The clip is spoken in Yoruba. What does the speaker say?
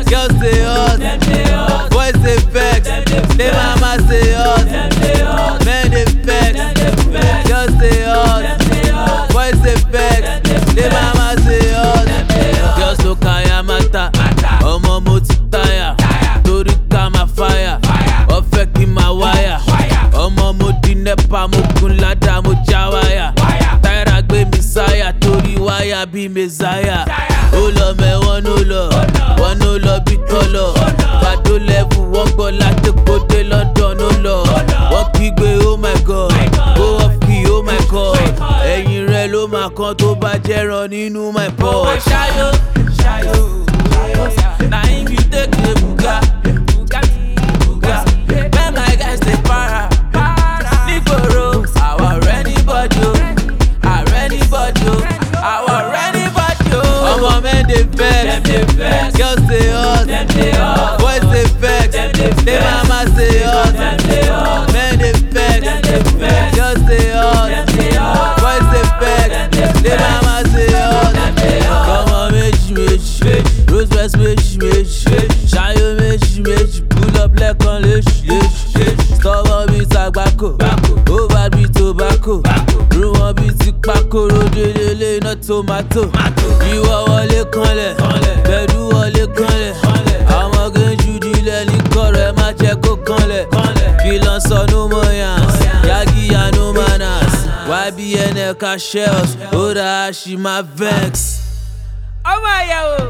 Girls say us, boys say vex. They mama say us, men they vex. Girls say us, boys say vex. They mama say us. Girls no kaya mata, ọmọ mo ti tire. Torí ká ma fire, ọ̀fẹ́ kí ma wire. Ọmọ mo di nepa, mo gun ládàá, mo já wáyà. Táyà gbé mi sáyà, torí wáyà bí mẹ́sáyà. Ó lọ mẹ́wọ́n ló lọ, wọ́n ló lọ bí tọ́lọ̀. Pàdó lẹ́bù wọ́n gbọ́ láti kóde London ó lọ. Wọ́n kígbe oh my god, go off key oh my god. Ẹ̀yìn rẹ̀ ló máa kan tó bá jẹ́ran nínú my pot. Ṣáyó, ṣáyó, na him you take the buga. When my guys dey para, nígboro, our anybody o, our anybody o, our anybody o. Ọmọ men dey vex, girls say us, boys dey vex, they mama say us, men dey vex, girls say us, boys dey vex, they mama say us. Ọmọ méjì méjì, rose west méjì méjì, ṣayó méjì méjì, pull up lẹ́kan léṣi léṣi. Stubborn bí tàgbákò, ó bad bí tobacco, rú wọn bí ti pákóró délélé iná tomato. Ìwọ wọlé kanlẹ̀, pẹ̀lú wọlé kanlẹ̀. Àwọn ọmọge dílẹ̀ ní kọ̀rọ̀ ẹ má jẹ́ kó kanlẹ̀. Kí ló ń sọ no more yans, yagi ya no manners. YBN ẹ̀ka shells, ó dáa ṣì máa vex. ọmọ ìyàwó